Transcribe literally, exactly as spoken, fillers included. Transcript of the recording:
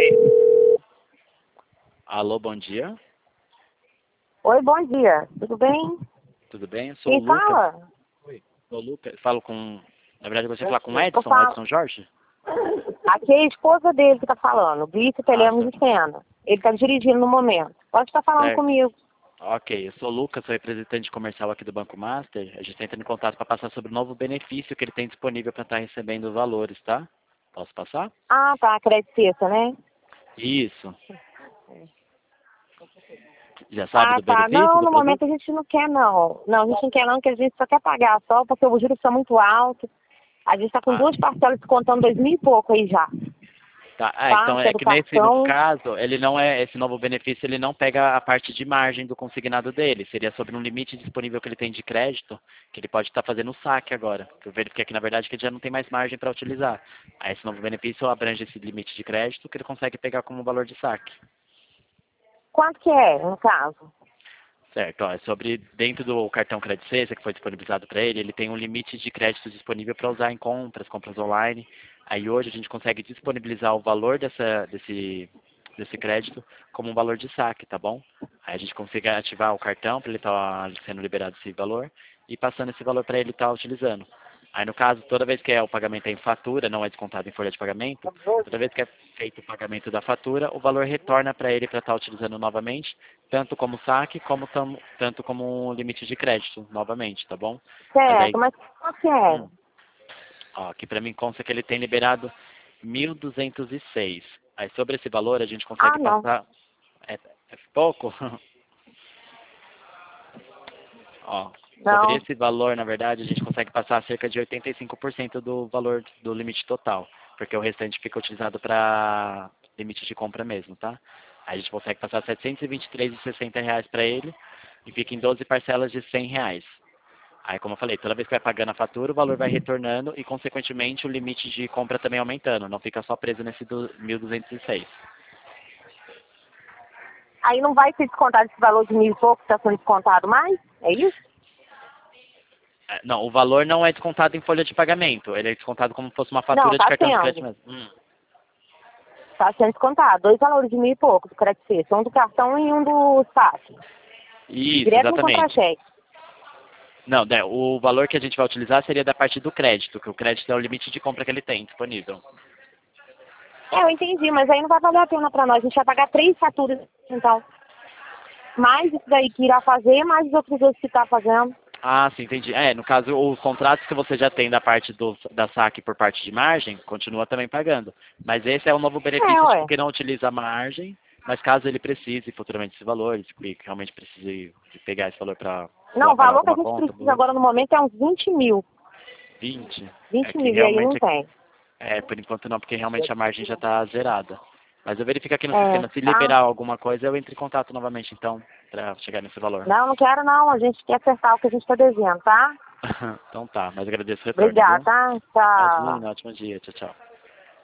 Alô, bom dia. Oi, bom dia. Tudo bem? Tudo bem? Eu sou Quem o Lucas. fala? Oi. Sou o Lucas. Falo com... Na verdade, você falar com o Eu Edson, falo... Edson Jorge? Aqui é a esposa dele que está falando, Vice Ah, Telemos tá. de Sena. Ele está dirigindo no momento. Pode estar falando Certo. comigo. Ok, eu sou o Lucas, sou representante comercial aqui do Banco Master. A gente está entrando em contato para passar sobre o novo benefício que ele tem disponível para estar recebendo os valores, tá? Posso passar? Ah, tá, crédito sexta, né? Isso. Já sabe Ah, do tá. benefício, Não, do no momento produto? a gente não quer, não. Não, a gente não quer, não, porque a gente só quer pagar só, porque o juros está muito alto. A gente está com Ah, duas parcelas contando dois mil e pouco aí já. tá. Ah, Tá? então Que é é do que nesse no cartão. caso, ele não é, esse novo benefício, ele não pega a parte de margem do consignado dele. Seria sobre um limite disponível que ele tem de crédito, que ele pode estar fazendo o saque agora. Eu verifiquei aqui, na verdade, que ele já não tem mais margem para utilizar. Aí esse novo benefício abrange esse limite de crédito que ele consegue pegar como valor de saque. Quanto que é, no caso? Certo, ó, é sobre dentro do cartão Credit Sexta que foi disponibilizado para ele, ele tem um limite de crédito disponível para usar em compras, compras online. Aí hoje a gente consegue disponibilizar o valor dessa, desse, desse crédito como um valor de saque, tá bom? Aí a gente consegue ativar o cartão para ele estar sendo liberado esse valor e passando esse valor para ele estar utilizando. Aí no caso, toda vez que é o pagamento é em fatura, não é descontado em folha de pagamento, toda vez que é feito o pagamento da fatura, o valor retorna para ele para estar utilizando novamente, tanto como saque, como tam, tanto como um limite de crédito, novamente, tá bom? Mas aí, Certo, mas quanto que é? hum, ó, aqui para mim consta que ele tem liberado mil duzentos e seis. Aí sobre esse valor a gente Ah, consegue não. passar, é, é pouco? Ó, sobre Não. esse valor, na verdade, a gente consegue passar cerca de oitenta e cinco por cento do valor do limite total, porque o restante fica utilizado para limite de compra mesmo, tá? Aí a gente consegue passar setecentos e vinte e três reais e sessenta reais para ele e fica em doze parcelas de cem reais. Aí, como eu falei, toda vez que vai pagando a fatura, o valor vai retornando e, consequentemente, o limite de compra também aumentando, não fica só preso nesse do mil duzentos e seis. Aí não vai ser descontado esse valor de mil e pouco que está sendo descontado mais? É isso? É, não, o valor não é descontado em folha de pagamento, ele é descontado como se fosse uma Não, fatura de tá cartão de crédito sendo. mesmo. Hum. Tá sendo descontado. Dois valores de mil e pouco, crédito sexta. Um do cartão e um do saque. Isso, Direto no exatamente. contra-cheque. Não, né, o valor que a gente vai utilizar seria da parte do crédito, que o crédito é o limite de compra que ele tem disponível. É, eu entendi, mas aí não vai valer a pena pra nós. A gente vai pagar três faturas, então. Mais isso daí que irá fazer, mais os outros dois que tá fazendo. Ah, sim, entendi. É, no caso, os contratos que você já tem da parte do, da saque por parte de margem, continua também pagando. Mas esse é o novo É, benefício, tipo, ué. que não utiliza a margem, mas caso ele precise futuramente esse valor, que realmente precise de pegar esse valor para Não, o pagar valor que a alguma gente conta, precisa boleto, agora no momento é uns vinte mil. vinte, é vinte que mil, e aí não realmente, tem. é, por enquanto não, porque realmente a margem já está zerada. Mas eu verifico aqui no É, sistema, se tá? liberar alguma coisa, eu entro em contato novamente, então, para chegar nesse valor. Não, não quero não. A gente quer acertar o que a gente tá devendo, tá? Então tá, mas agradeço o retorno, Obrigada, viu? tá? Tchau. Imagina, ótimo dia, tchau, tchau.